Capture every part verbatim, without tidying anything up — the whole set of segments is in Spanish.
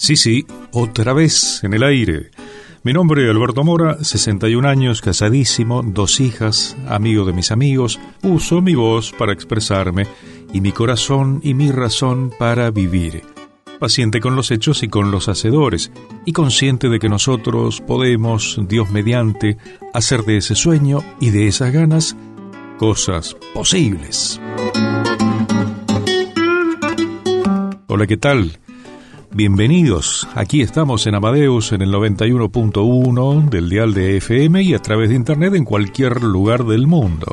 Sí, sí, otra vez en el aire. Mi nombre es Alberto Mora, sesenta y un años, casadísimo, dos hijas, amigo de mis amigos. Uso mi voz para expresarme y mi corazón y mi razón para vivir. Paciente con los hechos y con los hacedores, y consciente de que nosotros podemos, Dios mediante, hacer de ese sueño y de esas ganas cosas posibles. Hola, ¿qué tal? Bienvenidos. Aquí estamos en Amadeus en el noventa y uno punto uno del dial de F M y a través de internet en cualquier lugar del mundo.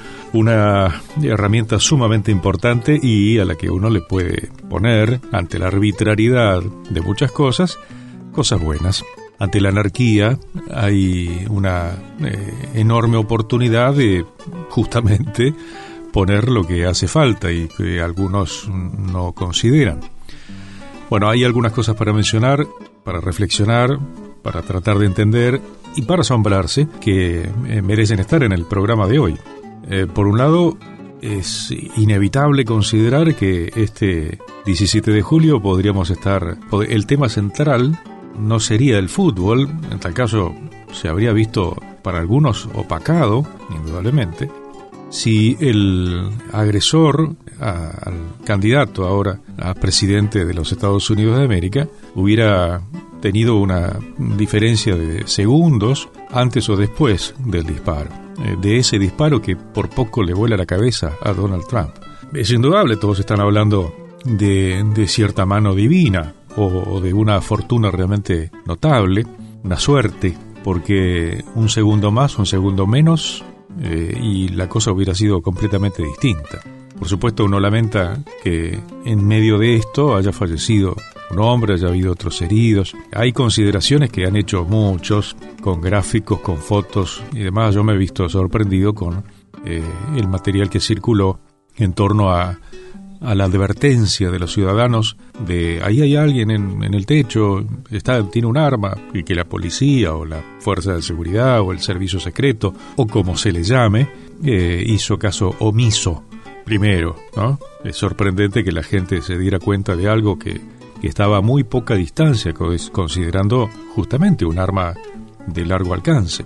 Una herramienta sumamente importante y a la que uno le puede poner, ante la arbitrariedad de muchas cosas, cosas buenas. Ante la anarquía hay una eh, enorme oportunidad de justamente poner lo que hace falta y que algunos no consideran. Bueno, hay algunas cosas para mencionar, para reflexionar, para tratar de entender y para asombrarse que eh, merecen estar en el programa de hoy. Eh, por un lado, es inevitable considerar que este diecisiete de julio podríamos estar... El tema central no sería el fútbol, en tal caso se habría visto para algunos opacado, indudablemente, si el agresor, a, al candidato ahora a presidente de los Estados Unidos de América, hubiera tenido una diferencia de segundos antes o después del disparo, eh, de ese disparo que por poco le vuela la cabeza a Donald Trump. Es indudable, todos están hablando de, de cierta mano divina o, o de una fortuna realmente notable, una suerte, porque un segundo más, un segundo menos, Eh, y la cosa hubiera sido completamente distinta. Por supuesto, uno lamenta que en medio de esto haya fallecido un hombre, haya habido otros heridos. Hay consideraciones que han hecho muchos, con gráficos, con fotos y demás. Yo me he visto sorprendido con eh, el material que circuló en torno a, a la advertencia de los ciudadanos de ahí hay alguien en, en el techo, está, tiene un arma, y que la policía o la fuerza de seguridad o el servicio secreto o como se le llame eh, hizo caso omiso primero, ¿no? Es sorprendente que la gente se diera cuenta de algo que, que estaba a muy poca distancia, considerando justamente un arma de largo alcance,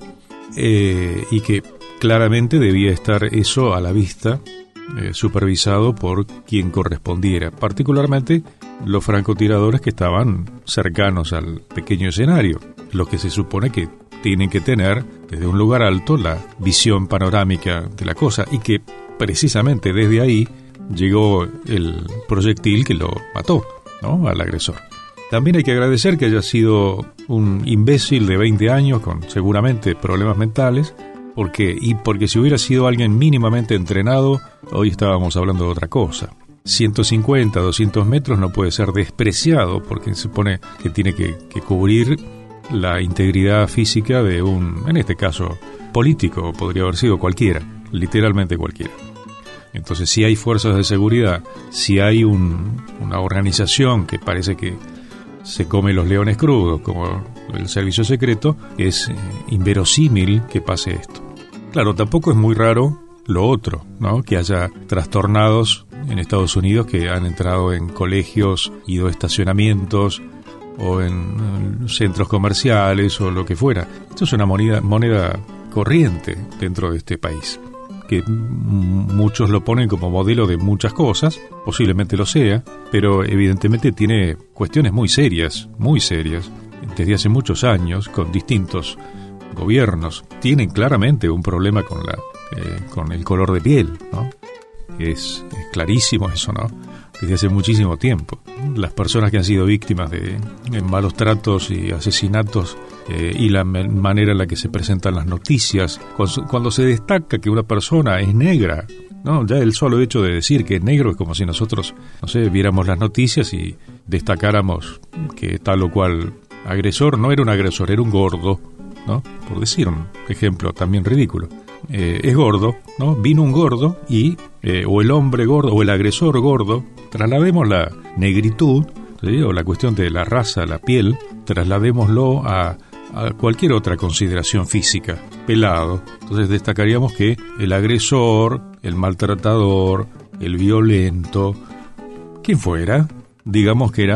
eh, y que claramente debía estar eso a la vista, Eh, supervisado por quien correspondiera, particularmente los francotiradores que estaban cercanos al pequeño escenario, los que se supone que tienen que tener desde un lugar alto la visión panorámica de la cosa y que precisamente desde ahí llegó el proyectil que lo mató, ¿no?, al agresor. También hay que agradecer que haya sido un imbécil de veinte años con seguramente problemas mentales, porque y porque si hubiera sido alguien mínimamente entrenado, hoy estábamos hablando de otra cosa. ciento cincuenta, doscientos metros no puede ser despreciado porque se supone que tiene que, que cubrir la integridad física de un, en este caso, político, podría haber sido cualquiera, literalmente cualquiera. Entonces, si hay fuerzas de seguridad, si hay un, una organización que parece que se come los leones crudos, como el servicio secreto, es eh, inverosímil que pase esto. Claro, tampoco es muy raro lo otro, ¿no?, que haya trastornados en Estados Unidos que han entrado en colegios, ido a estacionamientos o en, en centros comerciales o lo que fuera. Esto es una moneda, moneda corriente dentro de este país, que muchos lo ponen como modelo de muchas cosas, posiblemente lo sea, pero evidentemente tiene cuestiones muy serias, muy serias, desde hace muchos años, con distintos gobiernos. Tienen claramente un problema con la eh, con el color de piel, ¿no? Es, es clarísimo eso, ¿no? Desde hace muchísimo tiempo. Las personas que han sido víctimas de, de malos tratos y asesinatos eh, y la me- manera en la que se presentan las noticias, cuando, cuando se destaca que una persona es negra, ¿no? Ya el solo hecho de decir que es negro es como si nosotros, no sé, viéramos las noticias y destacáramos que tal o cual agresor no era un agresor, era un gordo, ¿no? Por decir un ejemplo también ridículo. Eh, es gordo, ¿no? Vino un gordo y, eh, o el hombre gordo, o el agresor gordo, traslademos la negritud, ¿sí?, o la cuestión de la raza, la piel, trasladémoslo a, a cualquier otra consideración física, pelado. Entonces destacaríamos que el agresor, el maltratador, el violento, quien fuera, digamos que era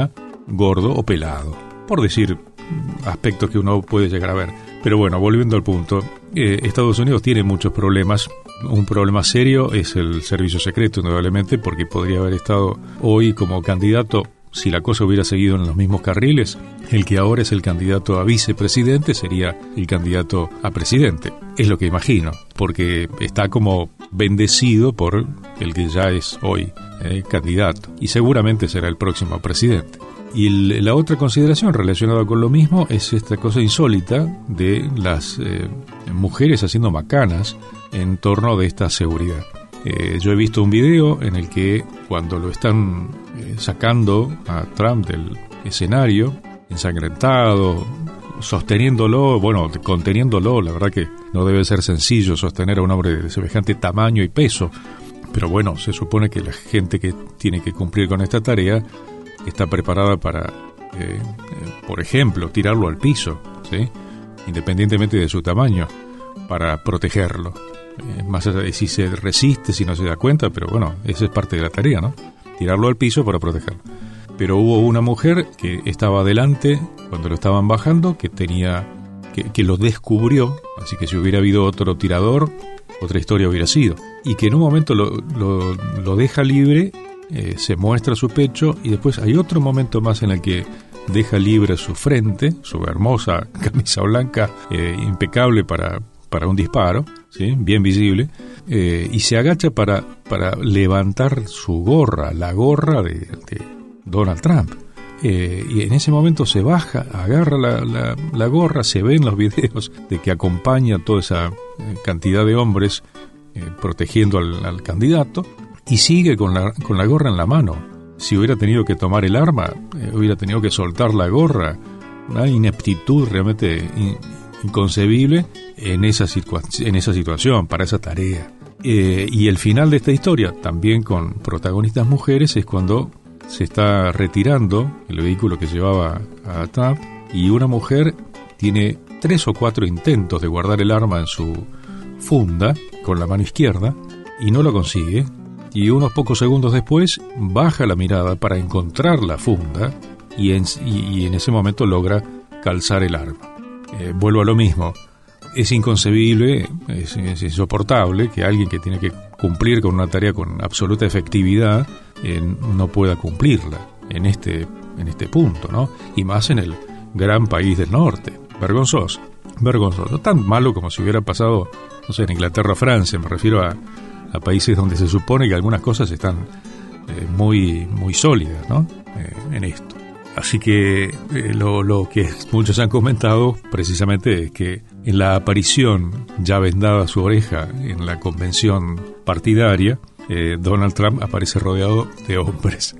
gordo o pelado, por decir aspectos que uno puede llegar a ver. Pero bueno, volviendo al punto, eh, Estados Unidos tiene muchos problemas. Un problema serio es el servicio secreto, indudablemente, porque podría haber estado hoy como candidato, si la cosa hubiera seguido en los mismos carriles, el que ahora es el candidato a vicepresidente sería el candidato a presidente. Es lo que imagino, porque está como bendecido por el que ya es hoy eh, candidato, y seguramente será el próximo presidente. Y el, la otra consideración relacionada con lo mismo es esta cosa insólita de las eh, mujeres haciendo macanas en torno de esta seguridad. Eh, yo he visto un video en el que cuando lo están eh, sacando a Trump del escenario, ensangrentado, sosteniéndolo, bueno, conteniéndolo, la verdad que no debe ser sencillo sostener a un hombre de semejante tamaño y peso, pero bueno, se supone que la gente que tiene que cumplir con esta tarea está preparada para, eh, eh, por ejemplo, tirarlo al piso, ¿sí?, independientemente de su tamaño, para protegerlo. Eh, más allá de si se resiste, si no se da cuenta, pero bueno, esa es parte de la tarea, ¿no? Tirarlo al piso para protegerlo. Pero hubo una mujer que estaba adelante cuando lo estaban bajando, que tenía, que, que lo descubrió, así que si hubiera habido otro tirador, otra historia hubiera sido. Y que en un momento lo, lo, lo deja libre, eh, se muestra su pecho, y después hay otro momento más en el que deja libre su frente, su hermosa camisa blanca, eh, impecable para... para un disparo, ¿sí?, bien visible, eh, y se agacha para, para levantar su gorra, la gorra de, de Donald Trump. Eh, y en ese momento se baja, agarra la, la, la gorra, se ven los videos de que acompaña a toda esa cantidad de hombres eh, protegiendo al, al candidato, y sigue con la, con la gorra en la mano. Si hubiera tenido que tomar el arma, eh, hubiera tenido que soltar la gorra. Una ineptitud realmente in, inconcebible en esa, situa- en esa situación, para esa tarea. Eh, y el final de esta historia, también con protagonistas mujeres, es cuando se está retirando el vehículo que llevaba a Trump, y una mujer tiene tres o cuatro intentos de guardar el arma en su funda con la mano izquierda y no lo consigue, y unos pocos segundos después baja la mirada para encontrar la funda y en, y, y en ese momento logra calzar el arma. Eh, vuelvo a lo mismo. Es inconcebible, es, es insoportable que alguien que tiene que cumplir con una tarea con absoluta efectividad eh, no pueda cumplirla en este, en este punto, ¿no? Y más en el gran país del norte. Vergonzoso, vergonzoso. Tan malo como si hubiera pasado, no sé, en Inglaterra o Francia. Me refiero a, a países donde se supone que algunas cosas están eh, muy, muy sólidas, ¿no? Eh, en esto. Así que eh, lo, lo que muchos han comentado precisamente es que en la aparición ya vendada su oreja en la convención partidaria, eh, Donald Trump aparece rodeado de hombres.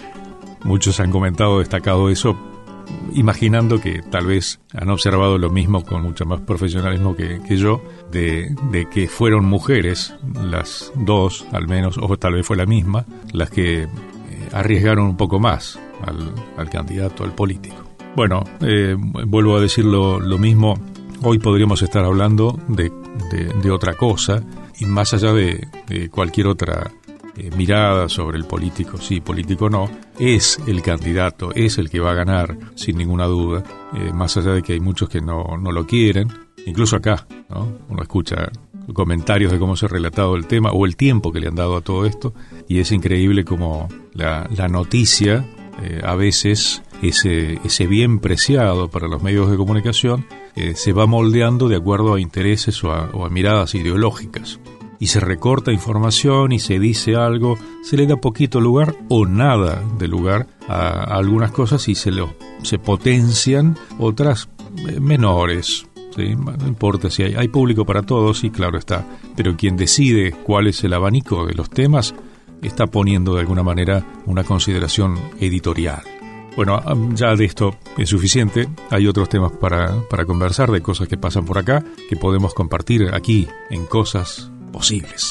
Muchos han comentado, destacado eso, imaginando que tal vez han observado lo mismo con mucho más profesionalismo que, que yo, de, de que fueron mujeres, las dos al menos, o tal vez fue la misma, las que eh, arriesgaron un poco más Al, al candidato, al político. Bueno, eh, vuelvo a decir lo, lo mismo. Hoy podríamos estar hablando de, de, de otra cosa, y más allá de, de cualquier otra eh, mirada sobre el político, sí, político no, es el candidato, es el que va a ganar, sin ninguna duda, eh, más allá de que hay muchos que no, no lo quieren, incluso acá, ¿no? Uno escucha comentarios de cómo se ha relatado el tema, o el tiempo que le han dado a todo esto, y es increíble cómo la, la noticia, Eh, a veces ese, ese bien preciado para los medios de comunicación eh, se va moldeando de acuerdo a intereses o a, o a miradas ideológicas, y se recorta información y se dice algo, se le da poquito lugar o nada de lugar a, a algunas cosas, y se, lo, se potencian otras eh, menores, ¿sí? No importa si hay, hay público para todos, sí, claro está, pero quien decide cuál es el abanico de los temas está poniendo de alguna manera una consideración editorial. Bueno, ya de esto es suficiente. Hay otros temas para, para conversar, de cosas que pasan por acá, que podemos compartir aquí en Cosas Posibles.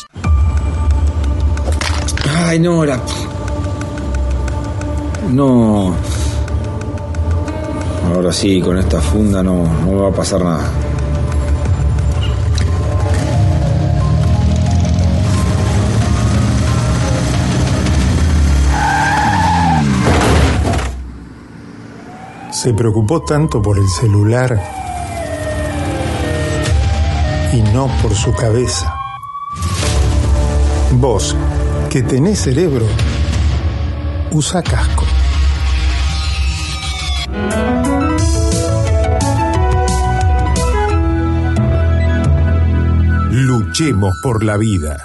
Ay, no, la... No... Ahora sí, con esta funda no, no me va a pasar nada. se preocupó tanto por el celular y no por su cabeza. Vos, que tenés cerebro, usa casco. Luchemos por la vida.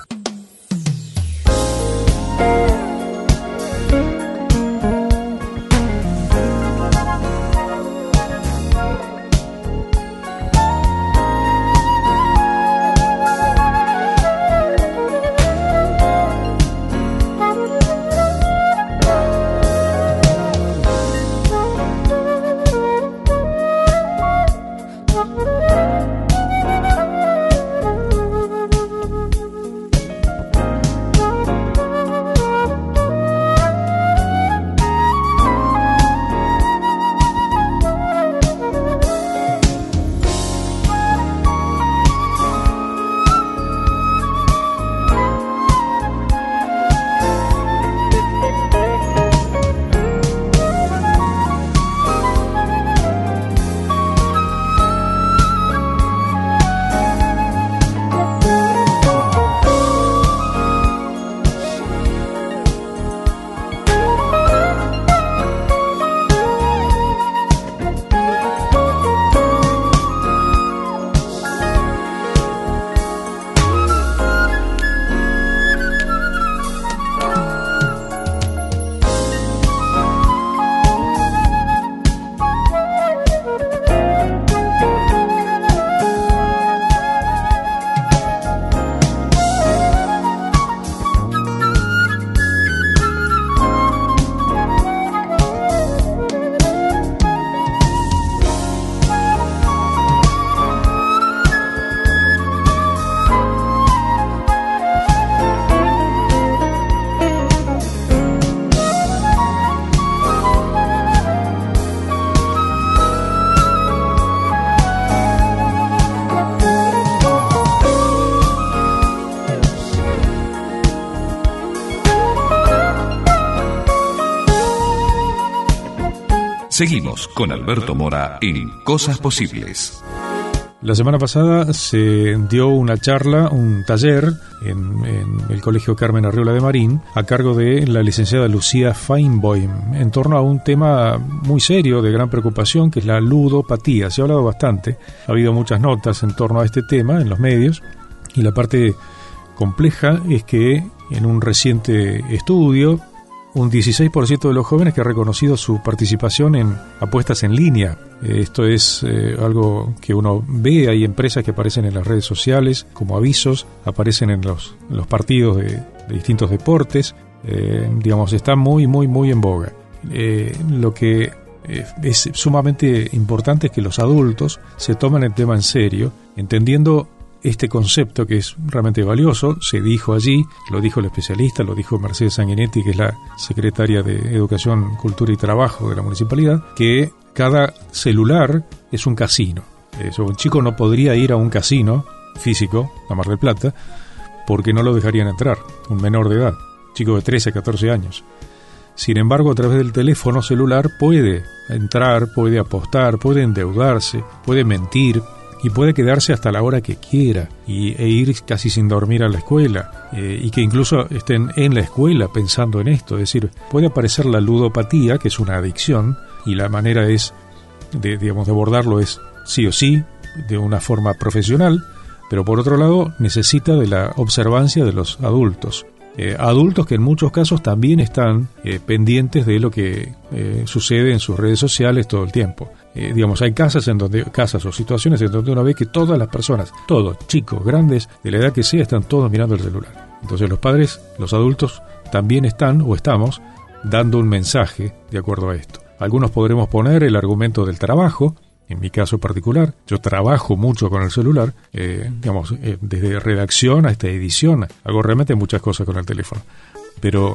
Seguimos con Alberto Mora en Cosas Posibles. La semana pasada se dio una charla, un taller en, en el Colegio Carmen Arriola de Marín a cargo de la licenciada Lucía Feinboim en torno a un tema muy serio, de gran preocupación, que es la ludopatía. Se ha hablado bastante, ha habido muchas notas en torno a este tema en los medios, y la parte compleja es que en un reciente estudio un dieciséis por ciento de los jóvenes que ha reconocido su participación en apuestas en línea. Esto es eh, algo que uno ve, hay empresas que aparecen en las redes sociales como avisos, aparecen en los, en los partidos de, de distintos deportes, eh, digamos, está muy, muy, muy en boga. Eh, lo que eh, es sumamente importante es que los adultos se tomen el tema en serio, entendiendo este concepto que es realmente valioso. Se dijo allí, lo dijo el especialista, lo dijo Mercedes Sanguinetti, que es la secretaria de Educación, Cultura y Trabajo de la Municipalidad, que cada celular es un casino. Eso, un chico no podría ir a un casino físico, a Mar del Plata, porque no lo dejarían entrar, un menor de edad, chico de trece, catorce años. Sin embargo, a través del teléfono celular puede entrar, puede apostar, puede endeudarse, puede mentir, y puede quedarse hasta la hora que quiera y, e ir casi sin dormir a la escuela, eh, y que incluso estén en la escuela pensando en esto. Es decir, puede aparecer la ludopatía, que es una adicción, y la manera es de, digamos, de abordarlo es sí o sí, de una forma profesional, pero por otro lado necesita de la observancia de los adultos. Eh, adultos que en muchos casos también están eh, pendientes de lo que eh, sucede en sus redes sociales todo el tiempo. Eh, digamos, hay casas en donde casas o situaciones en donde uno ve que todas las personas, todos, chicos, grandes, de la edad que sea, están todos mirando el celular. Entonces los padres, los adultos, también están o estamos dando un mensaje de acuerdo a esto. Algunos podremos poner el argumento del trabajo. En mi caso particular, yo trabajo mucho con el celular, eh, digamos, eh, desde redacción hasta edición, hago realmente muchas cosas con el teléfono. Pero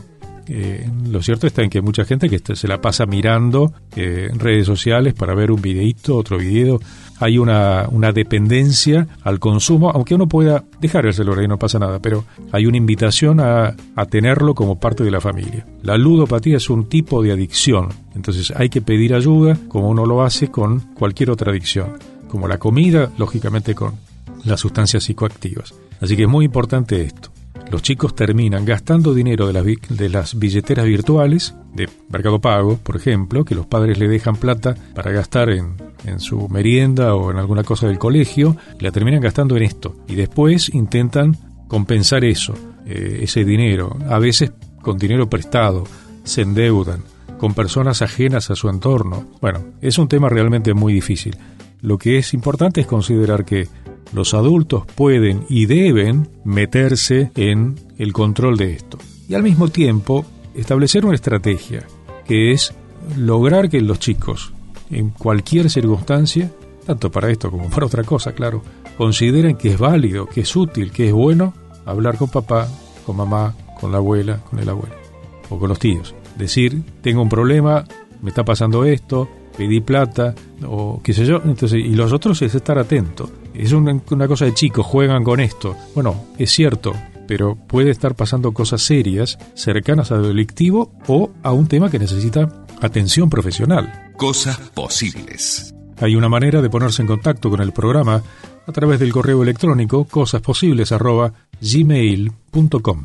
Eh, lo cierto está en que hay mucha gente que se la pasa mirando eh, en redes sociales para ver un videíto, otro video. Hay una, una dependencia al consumo, aunque uno pueda dejar el celular y no pasa nada, pero hay una invitación a, a tenerlo como parte de la familia. La ludopatía es un tipo de adicción, entonces hay que pedir ayuda como uno lo hace con cualquier otra adicción, como la comida, lógicamente con las sustancias psicoactivas. Así que es muy importante esto. Los chicos terminan gastando dinero de las, de las billeteras virtuales, de Mercado Pago, por ejemplo, que los padres le dejan plata para gastar en, en su merienda o en alguna cosa del colegio, la terminan gastando en esto. Y después intentan compensar eso, eh, ese dinero, a veces con dinero prestado, se endeudan, con personas ajenas a su entorno. Bueno, es un tema realmente muy difícil. Lo que es importante es considerar que los adultos pueden y deben meterse en el control de esto. Y al mismo tiempo, establecer una estrategia, que es lograr que los chicos, en cualquier circunstancia, tanto para esto como para otra cosa, claro, consideren que es válido, que es útil, que es bueno hablar con papá, con mamá, con la abuela, con el abuelo, o con los tíos. Decir, tengo un problema, me está pasando esto, pedí plata, o qué sé yo, entonces, y los otros es estar atento. Es una, una cosa de chicos, juegan con esto. Bueno, es cierto, pero puede estar pasando cosas serias, cercanas a lo delictivo, o a un tema que necesita atención profesional. Cosas posibles. Hay una manera de ponerse en contacto con el programa a través del correo electrónico cosasposibles arroba gmail punto com.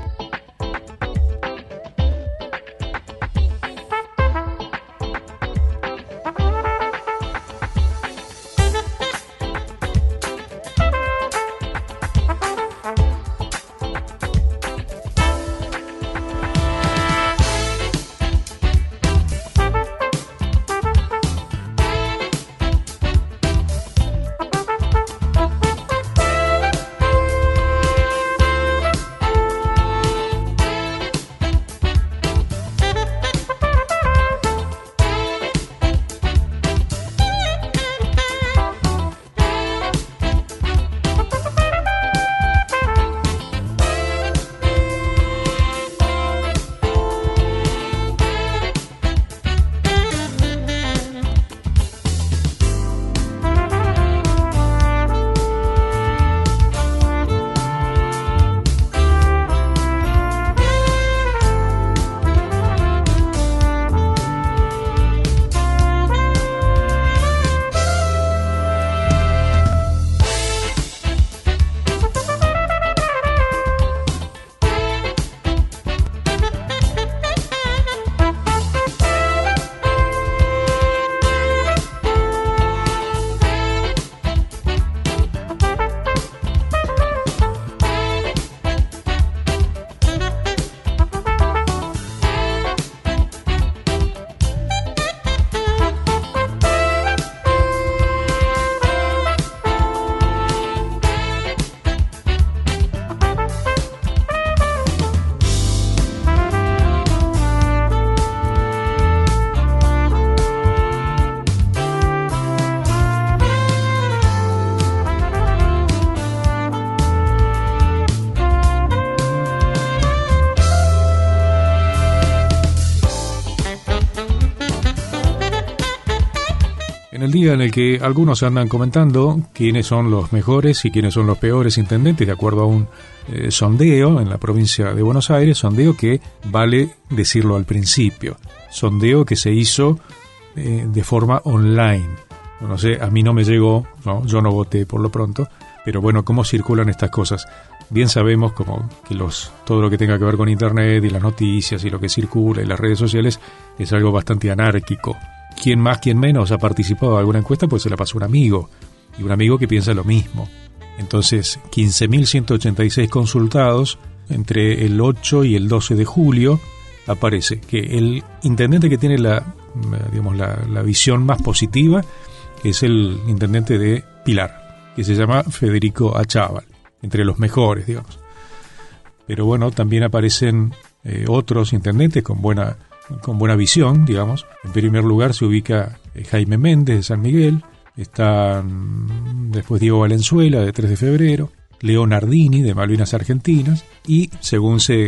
En el día en el que algunos andan comentando quiénes son los mejores y quiénes son los peores intendentes, de acuerdo a un eh, sondeo en la provincia de Buenos Aires, sondeo que vale decirlo al principio, sondeo que se hizo eh, de forma online. No sé, a mí no me llegó, no, yo no voté por lo pronto, pero bueno, ¿cómo circulan estas cosas? Bien sabemos como que los todo lo que tenga que ver con internet y las noticias y lo que circula y las redes sociales es algo bastante anárquico. Quien más, quien menos ha participado de alguna encuesta, pues se la pasó un amigo, y un amigo que piensa lo mismo. Entonces, quince mil ciento ochenta y seis consultados entre el ocho y el doce de julio, aparece que el intendente que tiene la, digamos, la, la visión más positiva es el intendente de Pilar, que se llama Federico Achával, entre los mejores, digamos. Pero bueno, también aparecen eh, otros intendentes con buena con buena visión, digamos. En primer lugar se ubica eh, Jaime Méndez de San Miguel, está mm, después Diego Valenzuela de tres de febrero, Leonardini de Malvinas Argentinas, y según se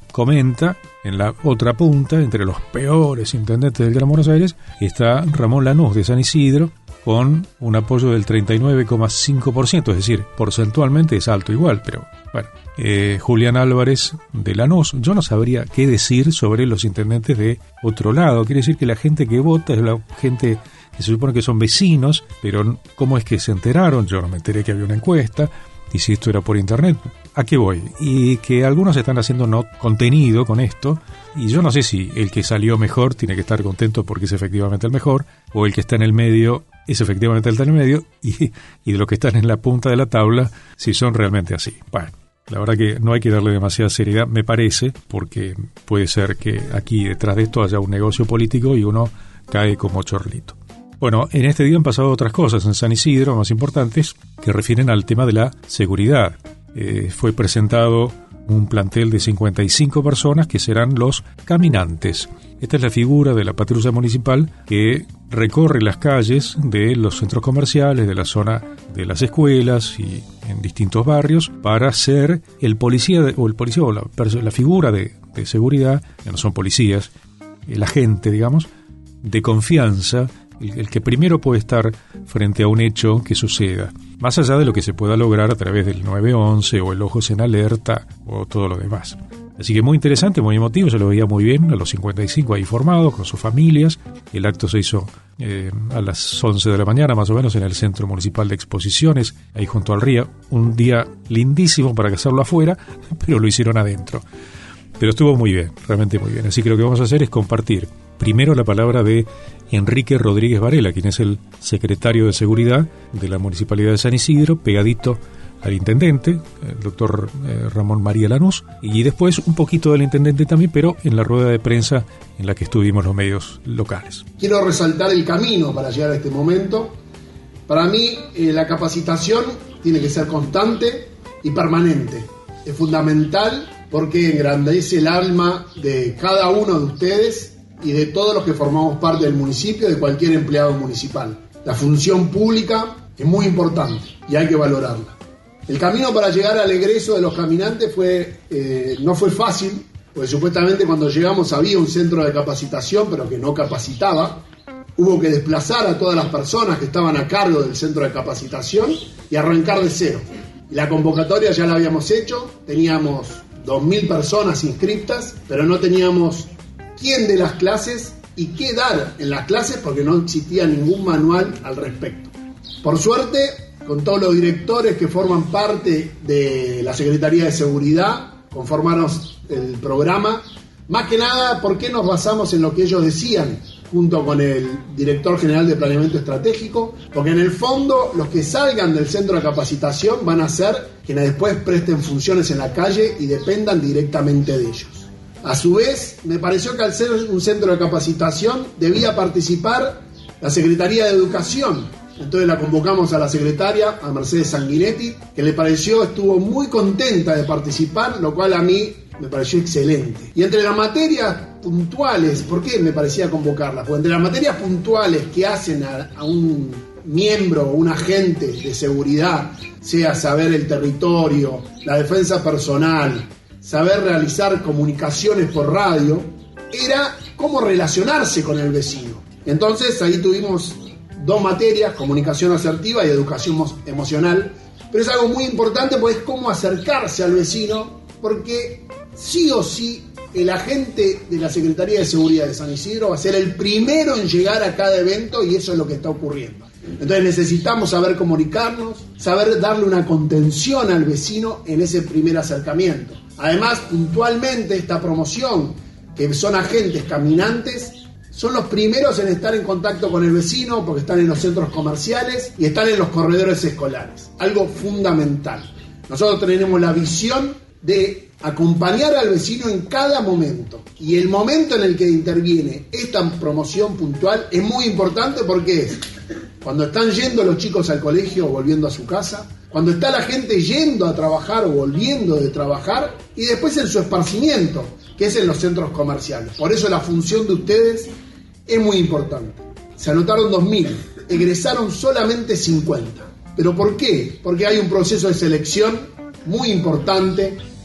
comenta, en la otra punta, entre los peores intendentes del Gran Buenos Aires, está Ramón Lanús de San Isidro, con un apoyo del treinta y nueve coma cinco por ciento, es decir, porcentualmente es alto igual, pero bueno. Eh, Julián Álvarez de Lanús, yo no sabría qué decir sobre los intendentes de otro lado. Quiere decir que la gente que vota es la gente que se supone que son vecinos, pero ¿cómo es que se enteraron? Yo no me enteré que había una encuesta, y si esto era por internet, ¿a qué voy? Y que algunos están haciendo no contenido con esto, y yo no sé si el que salió mejor tiene que estar contento porque es efectivamente el mejor, o el que está en el medio es efectivamente el que está en el medio, y, y de los que están en la punta de la tabla, si son realmente así. Bueno, la verdad que no hay que darle demasiada seriedad, me parece, porque puede ser que aquí detrás de esto haya un negocio político y uno cae como chorlito. Bueno, en este día han pasado otras cosas en San Isidro, más importantes, que refieren al tema de la seguridad. Eh, fue presentado un plantel de cincuenta y cinco personas que serán los caminantes. Esta es la figura de la patrulla municipal que recorre las calles de los centros comerciales, de la zona de las escuelas y en distintos barrios para ser el policía de, o el policía o la, la figura de, de seguridad, que no son policías, el agente, digamos, de confianza, el, el que primero puede estar frente a un hecho que suceda, más allá de lo que se pueda lograr a través del nueve once o el Ojos en Alerta o todo lo demás. Así que muy interesante, muy emotivo, se lo veía muy bien a los cincuenta y cinco ahí formados, con sus familias. El acto se hizo eh, a las once de la mañana, más o menos, en el Centro Municipal de Exposiciones, ahí junto al río. Un día lindísimo para hacerlo afuera, pero lo hicieron adentro. Pero estuvo muy bien, realmente muy bien. Así que lo que vamos a hacer es compartir primero la palabra de Enrique Rodríguez Varela, quien es el secretario de Seguridad de la Municipalidad de San Isidro, pegadito al intendente, el doctor eh, Ramón María Lanús, y después un poquito del intendente también, pero en la rueda de prensa en la que estuvimos los medios locales. Quiero resaltar el camino para llegar a este momento. Para mí, eh, la capacitación tiene que ser constante y permanente. Es fundamental porque engrandece el alma de cada uno de ustedes y de todos los que formamos parte del municipio, de cualquier empleado municipal. La función pública es muy importante y hay que valorarla. El camino para llegar al egreso de los caminantes fue, eh, no fue fácil, porque supuestamente cuando llegamos había un centro de capacitación, pero que no capacitaba. Hubo que desplazar a todas las personas que estaban a cargo del centro de capacitación y arrancar de cero. La convocatoria ya la habíamos hecho, teníamos dos mil personas inscriptas, pero no teníamos quién de las clases y qué dar en las clases porque no existía ningún manual al respecto. Por suerte, con todos los directores que forman parte de la Secretaría de Seguridad, conformamos el programa. Más que nada, ¿por qué nos basamos en lo que ellos decían junto con el director general de Planeamiento Estratégico? Porque en el fondo, los que salgan del centro de capacitación van a ser quienes después presten funciones en la calle y dependan directamente de ellos. A su vez, me pareció que al ser un centro de capacitación debía participar la Secretaría de Educación. Entonces la convocamos a la secretaria, a Mercedes Sanguinetti, que le pareció, estuvo muy contenta de participar, lo cual a mí me pareció excelente. Y entre las materias puntuales, ¿por qué me parecía convocarlas? Porque entre las materias puntuales que hacen a, a un miembro o un agente de seguridad, sea saber el territorio, la defensa personal, saber realizar comunicaciones por radio, era cómo relacionarse con el vecino. Entonces ahí tuvimos dos materias, comunicación asertiva y educación emocional, pero es algo muy importante porque es cómo acercarse al vecino, porque sí o sí el agente de la Secretaría de Seguridad de San Isidro va a ser el primero en llegar a cada evento y eso es lo que está ocurriendo. Entonces necesitamos saber comunicarnos, saber darle una contención al vecino en ese primer acercamiento. Además, puntualmente esta promoción, que son agentes caminantes, son los primeros en estar en contacto con el vecino porque están en los centros comerciales y están en los corredores escolares. Algo fundamental. Nosotros tenemos la visión de acompañar al vecino en cada momento. Y el momento en el que interviene esta promoción puntual es muy importante porque es cuando están yendo los chicos al colegio o volviendo a su casa, cuando está la gente yendo a trabajar o volviendo de trabajar y después en su esparcimiento, que es en los centros comerciales. Por eso la función de ustedes es muy importante. Se anotaron dos mil, egresaron solamente cincuenta. ¿Pero por qué? Porque hay un proceso de selección muy importante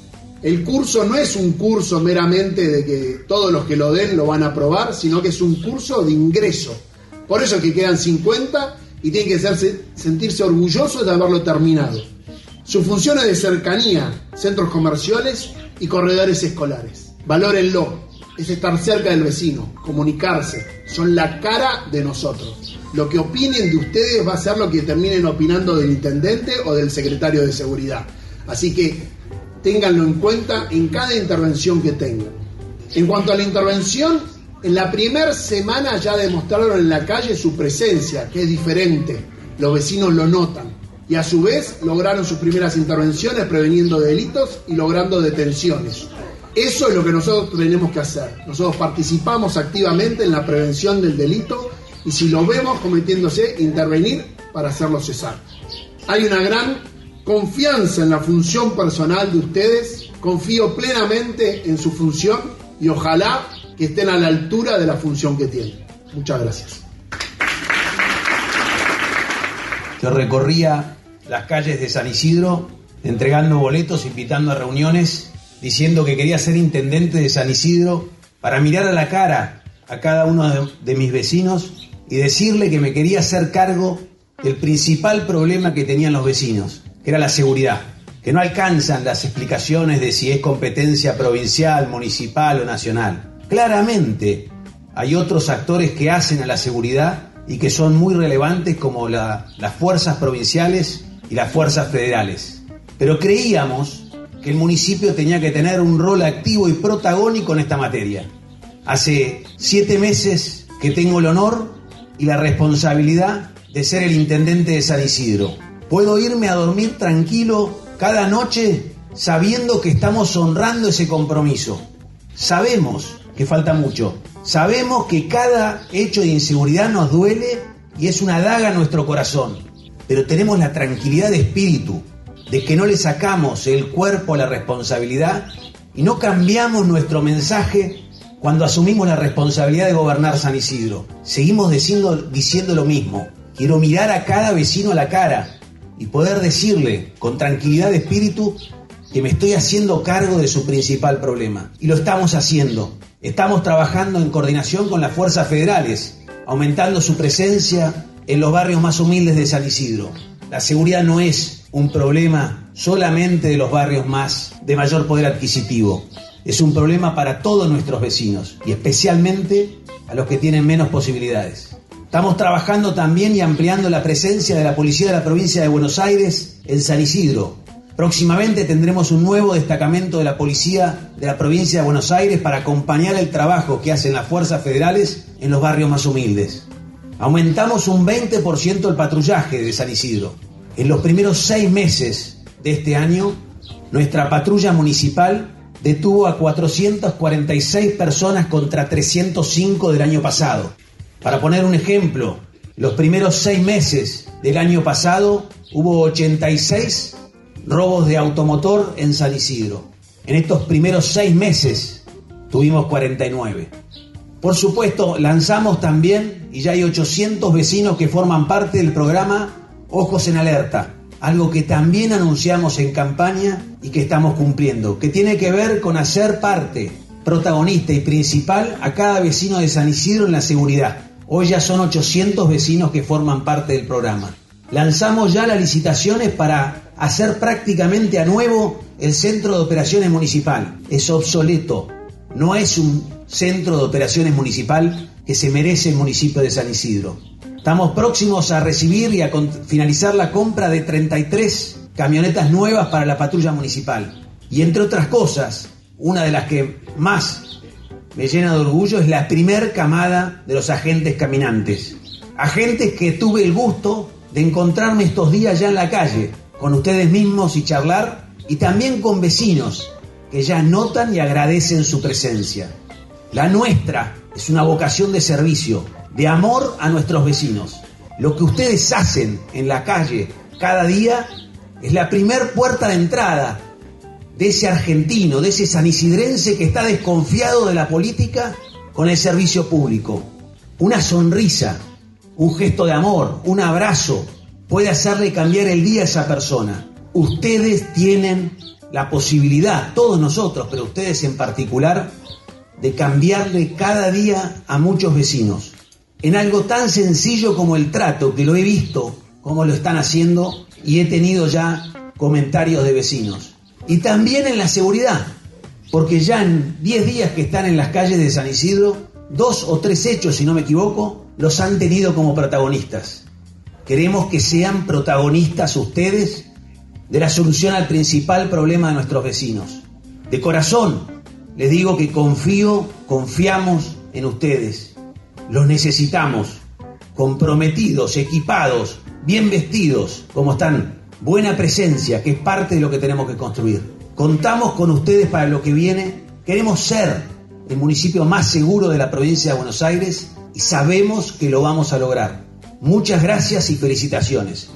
El curso no es un curso meramente de que todos los que lo den lo van a aprobar, sino que es un curso de ingreso. Por eso es que quedan cincuenta y tienen que hacerse, sentirse orgullosos de haberlo terminado. Su función es de cercanía, centros comerciales y corredores escolares. Valórenlo, es estar cerca del vecino, comunicarse, son la cara de nosotros. Lo que opinen de ustedes va a ser lo que terminen opinando del intendente o del secretario de seguridad. Así que ténganlo en cuenta en cada intervención que tengan. En cuanto a la intervención, en la primera semana ya demostraron en la calle su presencia, que es diferente. Los vecinos lo notan. Y a su vez lograron sus primeras intervenciones preveniendo delitos y logrando detenciones. Eso es lo que nosotros tenemos que hacer. Nosotros participamos activamente en la prevención del delito y si lo vemos cometiéndose, intervenir para hacerlo cesar. Hay una gran confianza en la función personal de ustedes. Confío plenamente en su función y ojalá que estén a la altura de la función que tienen. Muchas gracias. Yo recorría las calles de San Isidro entregando boletos, invitando a reuniones, diciendo que quería ser intendente de San Isidro para mirar a la cara a cada uno de, de mis vecinos y decirle que me quería hacer cargo del principal problema que tenían los vecinos, que era la seguridad, que no alcanzan las explicaciones de si es competencia provincial, municipal o nacional. Claramente hay otros actores que hacen a la seguridad y que son muy relevantes como la, las fuerzas provinciales y las fuerzas federales. Pero creíamos que el municipio tenía que tener un rol activo y protagónico en esta materia. Hace siete meses que tengo el honor y la responsabilidad de ser el intendente de San Isidro. Puedo irme a dormir tranquilo cada noche sabiendo que estamos honrando ese compromiso. Sabemos que falta mucho. Sabemos que cada hecho de inseguridad nos duele y es una daga en nuestro corazón. Pero tenemos la tranquilidad de espíritu de que no le sacamos el cuerpo a la responsabilidad y no cambiamos nuestro mensaje cuando asumimos la responsabilidad de gobernar San Isidro. Seguimos diciendo, diciendo lo mismo. Quiero mirar a cada vecino a la cara y poder decirle con tranquilidad de espíritu que me estoy haciendo cargo de su principal problema. Y lo estamos haciendo. Estamos trabajando en coordinación con las fuerzas federales, aumentando su presencia en los barrios más humildes de San Isidro. La seguridad no es un problema solamente de los barrios más de mayor poder adquisitivo. Es un problema para todos nuestros vecinos y especialmente a los que tienen menos posibilidades. Estamos trabajando también y ampliando la presencia de la Policía de la Provincia de Buenos Aires en San Isidro. Próximamente tendremos un nuevo destacamento de la Policía de la Provincia de Buenos Aires para acompañar el trabajo que hacen las fuerzas federales en los barrios más humildes. Aumentamos un veinte por ciento el patrullaje de San Isidro. En los primeros seis meses de este año, nuestra patrulla municipal detuvo a cuatrocientas cuarenta y seis personas contra trescientos cinco del año pasado. Para poner un ejemplo, los primeros seis meses del año pasado hubo ochenta y seis robos de automotor en San Isidro. En estos primeros seis meses tuvimos cuarenta y nueve. Por supuesto, lanzamos también, y ya hay ochocientos vecinos que forman parte del programa Ojos en Alerta, algo que también anunciamos en campaña y que estamos cumpliendo, que tiene que ver con hacer parte, protagonista y principal a cada vecino de San Isidro en la seguridad. Hoy ya son ochocientos vecinos que forman parte del programa. Lanzamos ya las licitaciones para hacer prácticamente a nuevo el centro de operaciones municipal. Es obsoleto, no es un centro de operaciones municipal que se merece el municipio de San Isidro. Estamos próximos a recibir y a finalizar la compra de treinta y tres camionetas nuevas para la patrulla municipal. Y entre otras cosas, una de las que más me llena de orgullo es la primer camada de los agentes caminantes. Agentes que tuve el gusto de encontrarme estos días ya en la calle, con ustedes mismos y charlar, y también con vecinos que ya notan y agradecen su presencia. La nuestra es una vocación de servicio, de amor a nuestros vecinos. Lo que ustedes hacen en la calle cada día es la primer puerta de entrada de ese argentino, de ese sanisidrense que está desconfiado de la política con el servicio público. Una sonrisa, un gesto de amor, un abrazo puede hacerle cambiar el día a esa persona. Ustedes tienen la posibilidad, todos nosotros, pero ustedes en particular, de cambiarle cada día a muchos vecinos en algo tan sencillo como el trato, que lo he visto cómo lo están haciendo y he tenido ya comentarios de vecinos. Y también en la seguridad, porque ya en diez días que están en las calles de San Isidro, dos o tres hechos, si no me equivoco, los han tenido como protagonistas. Queremos que sean protagonistas ustedes de la solución al principal problema de nuestros vecinos. De corazón les digo que confío, confiamos en ustedes. Los necesitamos, comprometidos, equipados, bien vestidos, como están, buena presencia, que es parte de lo que tenemos que construir. Contamos con ustedes para lo que viene. Queremos ser el municipio más seguro de la provincia de Buenos Aires y sabemos que lo vamos a lograr. Muchas gracias y felicitaciones.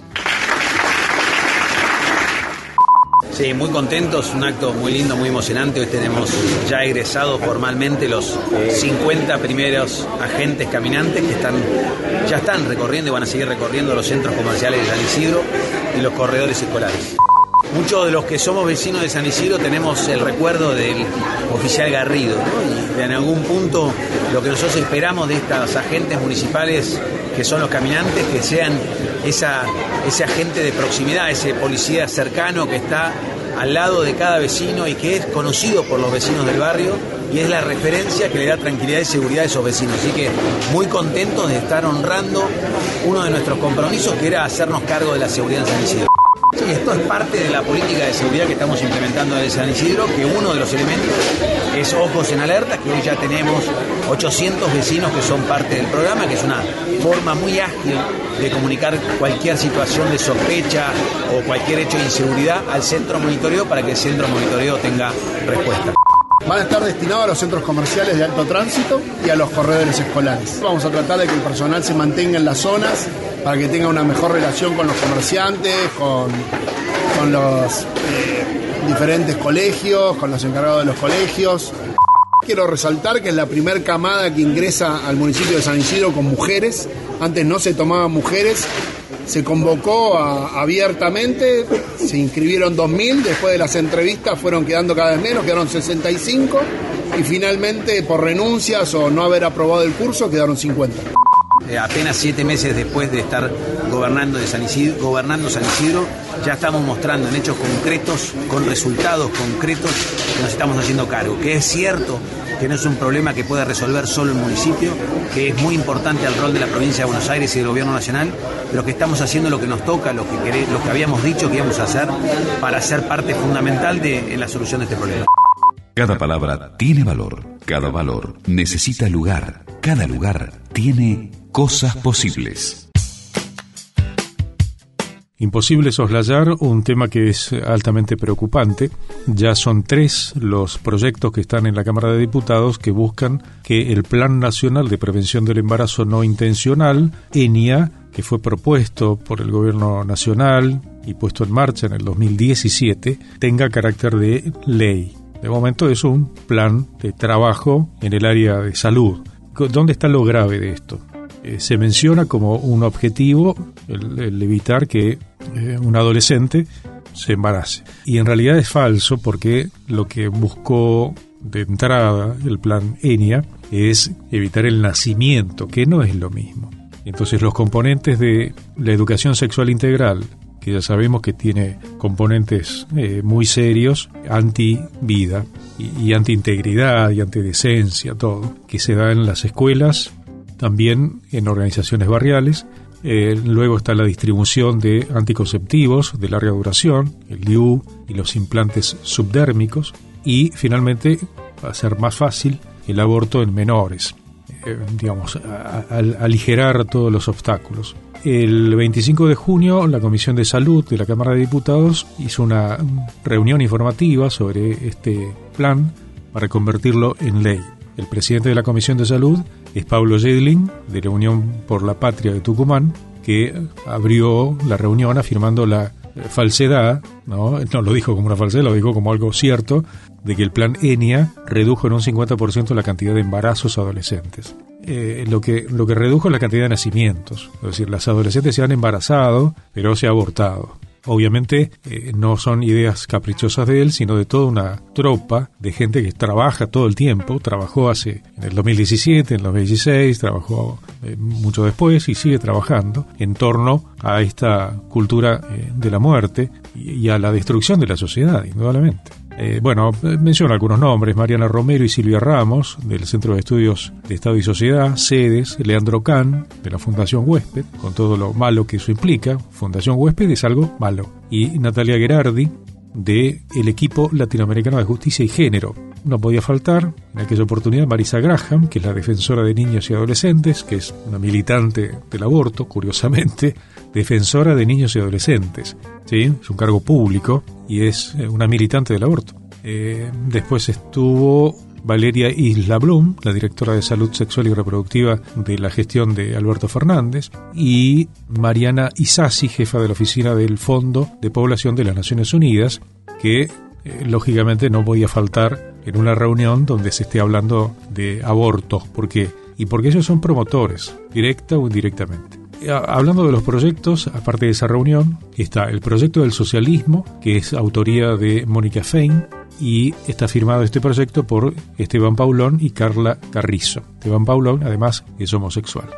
Sí, muy contentos, un acto muy lindo, muy emocionante. Hoy tenemos ya egresados formalmente los cincuenta primeros agentes caminantes que están, ya están recorriendo y van a seguir recorriendo los centros comerciales de San Isidro y los corredores escolares. Muchos de los que somos vecinos de San Isidro tenemos el recuerdo del oficial Garrido, ¿no? Y en algún punto lo que nosotros esperamos de estos agentes municipales que son los caminantes, que sean esa, ese agente de proximidad, ese policía cercano que está al lado de cada vecino y que es conocido por los vecinos del barrio y es la referencia que le da tranquilidad y seguridad a esos vecinos. Así que muy contentos de estar honrando uno de nuestros compromisos, que era hacernos cargo de la seguridad en San Isidro. Sí, esto es parte de la política de seguridad que estamos implementando en San Isidro, que uno de los elementos es Ojos en Alerta, que hoy ya tenemos ochocientos vecinos que son parte del programa, que es una forma muy ágil de comunicar cualquier situación de sospecha o cualquier hecho de inseguridad al centro monitoreo para que el centro monitoreo tenga respuesta. Van a estar destinados a los centros comerciales de alto tránsito y a los corredores escolares. Vamos a tratar de que el personal se mantenga en las zonas para que tenga una mejor relación con los comerciantes, con, con los eh, diferentes colegios, con los encargados de los colegios. Quiero resaltar que es la primer camada que ingresa al municipio de San Isidro con mujeres. Antes no se tomaban mujeres. Se convocó a, abiertamente, se inscribieron dos mil, después de las entrevistas fueron quedando cada vez menos, quedaron sesenta y cinco y finalmente por renuncias o no haber aprobado el curso quedaron cincuenta. Eh, apenas siete meses después de estar gobernando, de San Isidro, gobernando San Isidro, ya estamos mostrando en hechos concretos, con resultados concretos, que nos estamos haciendo cargo, que es cierto que no es un problema que pueda resolver solo el municipio, que es muy importante el rol de la provincia de Buenos Aires y del gobierno nacional, pero que estamos haciendo lo que nos toca, lo que, queré, lo que habíamos dicho que íbamos a hacer para ser parte fundamental de, en la solución de este problema. Cada palabra tiene valor, cada valor necesita lugar, cada lugar tiene cosas posibles. Imposible soslayar un tema que es altamente preocupante. Ya son tres los proyectos que están en la Cámara de Diputados que buscan que el Plan Nacional de Prevención del Embarazo No Intencional, ENIA, que fue propuesto por el Gobierno Nacional y puesto en marcha en el dos mil diecisiete, tenga carácter de ley. De momento es un plan de trabajo en el área de salud. ¿Dónde está lo grave de esto? Eh, se menciona como un objetivo el, el evitar que eh, un adolescente se embarace. Y en realidad es falso, porque lo que buscó de entrada el plan ENIA es evitar el nacimiento, que no es lo mismo. Entonces los componentes de la educación sexual integral, que ya sabemos que tiene componentes eh, muy serios, anti-vida y, y anti-integridad y anti-decencia, todo, que se da en las escuelas, también en organizaciones barriales. Eh, luego está la distribución de anticonceptivos de larga duración, el D I U y los implantes subdérmicos, y finalmente va a ser más fácil el aborto en menores, eh, digamos, a, a, a aligerar todos los obstáculos. El veinticinco de junio la Comisión de Salud de la Cámara de Diputados hizo una reunión informativa sobre este plan para convertirlo en ley. El presidente de la Comisión de Salud es Pablo Yedlin, de la Unión por la Patria de Tucumán, que abrió la reunión afirmando la falsedad, ¿no? No lo dijo como una falsedad, lo dijo como algo cierto, de que el plan ENIA redujo en un cincuenta por ciento la cantidad de embarazos adolescentes. Eh, lo que lo que redujo es la cantidad de nacimientos. Es decir, las adolescentes se han embarazado, pero se ha abortado. obviamente eh, no son ideas caprichosas de él, sino de toda una tropa de gente que trabaja todo el tiempo. Trabajó hace en el dos mil diecisiete, en el dos mil dieciséis, trabajó eh, mucho después y sigue trabajando en torno a esta cultura eh, de la muerte y, y a la destrucción de la sociedad, indudablemente. Eh, bueno, menciono algunos nombres: Mariana Romero y Silvia Ramos, del Centro de Estudios de Estado y Sociedad, Sedes; Leandro Kahn, de la Fundación Huésped, con todo lo malo que eso implica. Fundación Huésped es algo malo. Y Natalia Gherardi, de el equipo latinoamericano de justicia y género. No podía faltar, en aquella oportunidad, Marisa Graham, que es la defensora de niños y adolescentes, que es una militante del aborto, curiosamente, defensora de niños y adolescentes, ¿sí? Es un cargo público y es una militante del aborto. Eh, después estuvo Valeria Isla Blum, la directora de Salud Sexual y Reproductiva de la gestión de Alberto Fernández, y Mariana Isasi, jefa de la oficina del Fondo de Población de las Naciones Unidas, que eh, lógicamente no podía faltar en una reunión donde se esté hablando de abortos. ¿Por qué? Y porque ellos son promotores, directa o indirectamente. Hablando de los proyectos, aparte de esa reunión, está el proyecto del socialismo, que es autoría de Mónica Fein, y está firmado este proyecto por Esteban Paulón y Carla Carrizo. Esteban Paulón, además, es homosexual.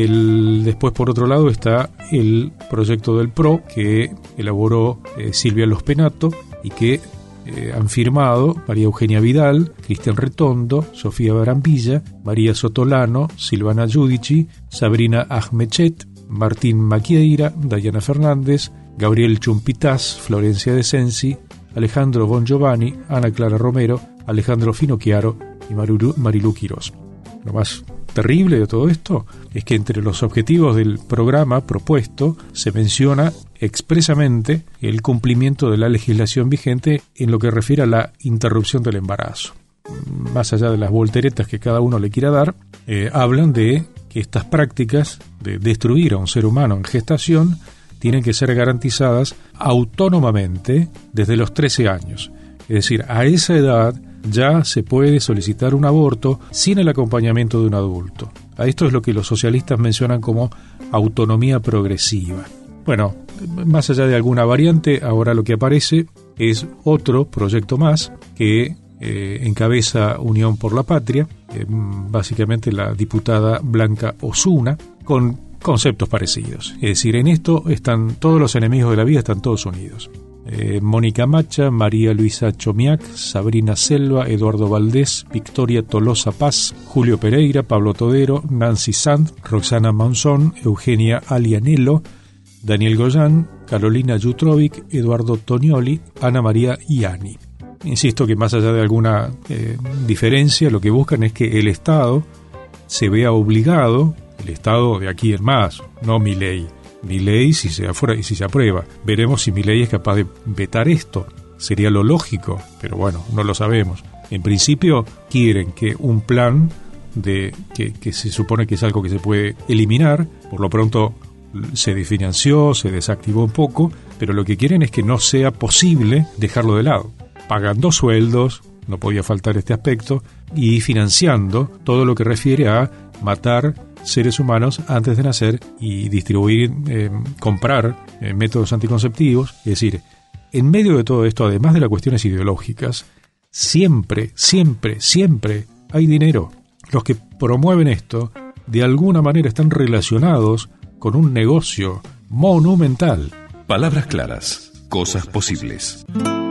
El, después, por otro lado, está el proyecto del P R O, que elaboró eh, Silvia Lospenato, y que eh, han firmado María Eugenia Vidal, Cristian Retondo, Sofía Barambilla, María Sotolano, Silvana Giudici, Sabrina Ahmechet, Martín Maquieira, Dayana Fernández, Gabriel Chumpitaz, Florencia De Sensi, Alejandro Bongiovanni, Ana Clara Romero, Alejandro Finocchiaro y Marilu, Marilú Quirós. Lo más terrible de todo esto es que entre los objetivos del programa propuesto se menciona expresamente el cumplimiento de la legislación vigente en lo que refiere a la interrupción del embarazo. Más allá de las volteretas que cada uno le quiera dar, eh, hablan de que estas prácticas de destruir a un ser humano en gestación tienen que ser garantizadas autónomamente desde los trece años. Es decir, a esa edad ya se puede solicitar un aborto sin el acompañamiento de un adulto. A esto es lo que los socialistas mencionan como autonomía progresiva. Bueno, más allá de alguna variante, ahora lo que aparece es otro proyecto más que eh, encabeza Unión por la Patria, eh, básicamente la diputada Blanca Osuna, con conceptos parecidos. Es decir, en esto están todos los enemigos de la vida, están todos unidos. Eh, Mónica Macha, María Luisa Chomiak, Sabrina Selva, Eduardo Valdés, Victoria Tolosa Paz, Julio Pereira, Pablo Todero, Nancy Sand, Roxana Monzón, Eugenia Alianello, Daniel Goyán, Carolina Jutrovic, Eduardo Tonioli, Ana María Ianni. Insisto que más allá de alguna eh, diferencia, lo que buscan es que el Estado se vea obligado, el Estado de aquí en más, no Milei. Milei si se afuera y si se aprueba. Veremos si Milei es capaz de vetar esto. Sería lo lógico, pero bueno, no lo sabemos. En principio quieren que un plan de que, que se supone que es algo que se puede eliminar, por lo pronto se desfinanció, se desactivó un poco, pero lo que quieren es que no sea posible dejarlo de lado. Pagando sueldos, no podía faltar este aspecto, y financiando todo lo que refiere a matar seres humanos antes de nacer y distribuir, eh, comprar eh, métodos anticonceptivos. Es decir, en medio de todo esto, además de las cuestiones ideológicas, siempre, siempre, siempre hay dinero. Los que promueven esto, de alguna manera están relacionados con un negocio monumental. Palabras claras, cosas posibles.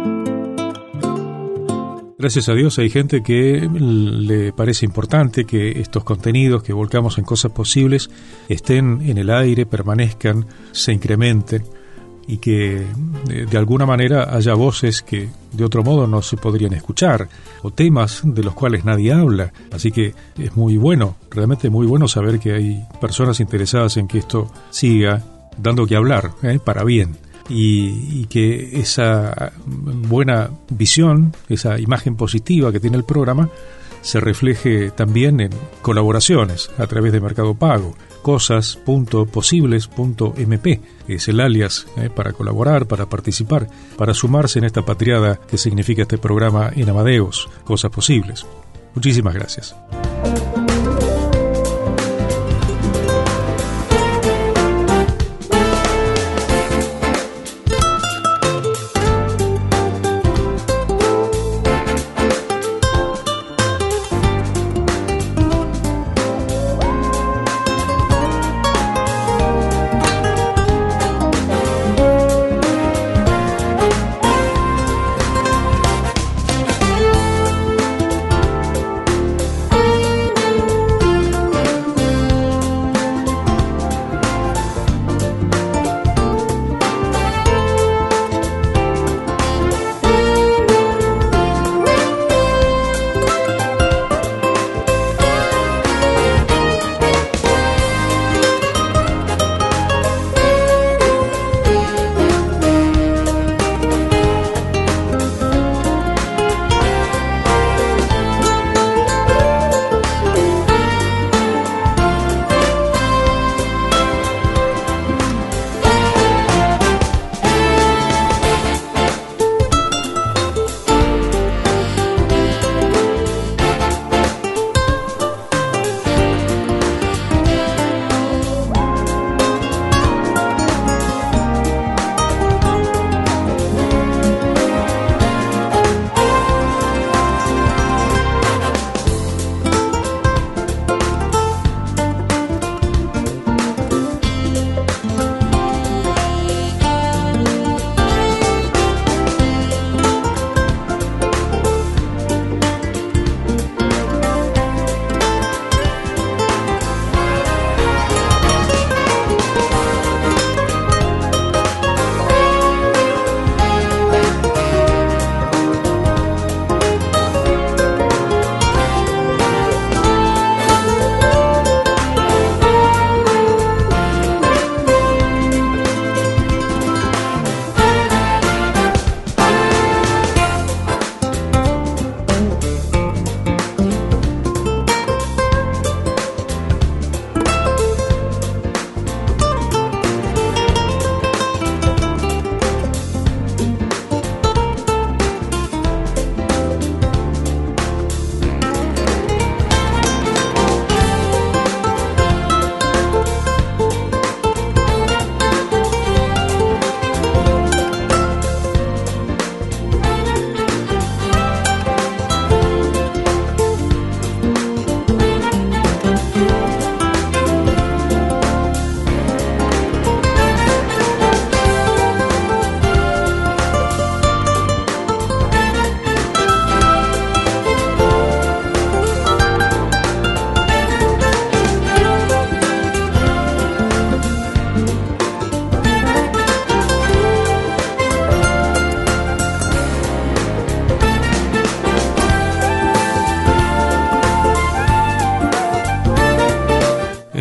Gracias a Dios hay gente que le parece importante que estos contenidos que volcamos en cosas posibles estén en el aire, permanezcan, se incrementen y que de, de alguna manera haya voces que de otro modo no se podrían escuchar o temas de los cuales nadie habla. Así que es muy bueno, realmente muy bueno saber que hay personas interesadas en que esto siga dando que hablar, ¿eh? Para bien. Y, y que esa buena visión, esa imagen positiva que tiene el programa, se refleje también en colaboraciones a través de Mercado Pago. cosas punto posibles punto m p es el alias eh, para colaborar, para participar, para sumarse en esta patriada que significa este programa en Amadeus, Cosas Posibles. Muchísimas gracias.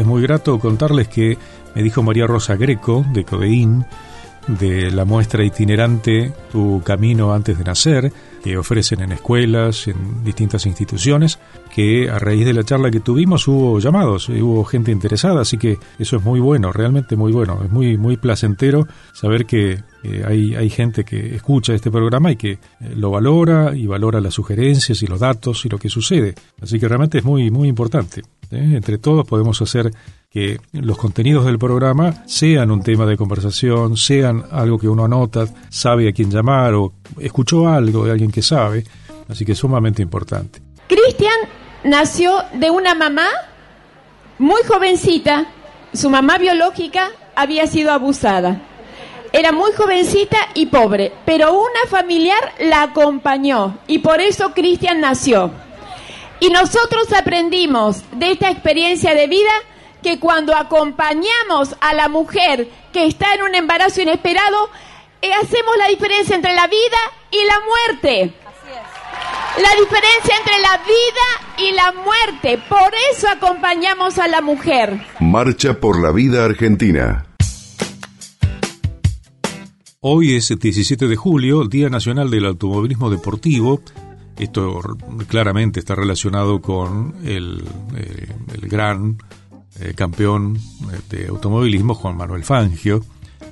muy grato contarles que me dijo María Rosa Greco, de Codeín, de la muestra itinerante Tu Camino Antes de Nacer, que ofrecen en escuelas, en distintas instituciones, que a raíz de la charla que tuvimos hubo llamados, hubo gente interesada, así que eso es muy bueno, realmente muy bueno, es muy muy placentero saber que eh, hay, hay gente que escucha este programa y que eh, lo valora y valora las sugerencias y los datos y lo que sucede, así que realmente es muy muy importante. ¿eh? Entre todos podemos hacer que los contenidos del programa sean un tema de conversación, sean algo que uno anota, sabe a quién llamar o escuchó algo de alguien que sabe, así que es sumamente importante. Cristian nació de una mamá muy jovencita, su mamá biológica había sido abusada, era muy jovencita y pobre, pero una familiar la acompañó y por eso Cristian nació. Y nosotros aprendimos de esta experiencia de vida que cuando acompañamos a la mujer que está en un embarazo inesperado, eh, hacemos la diferencia entre la vida y la muerte. Así es. La diferencia entre la vida y la muerte. Por eso acompañamos a la mujer. Marcha por la Vida Argentina. Hoy es diecisiete de julio, Día Nacional del Automovilismo Deportivo. Esto claramente está relacionado con el, eh, el gran eh, campeón de automovilismo, Juan Manuel Fangio,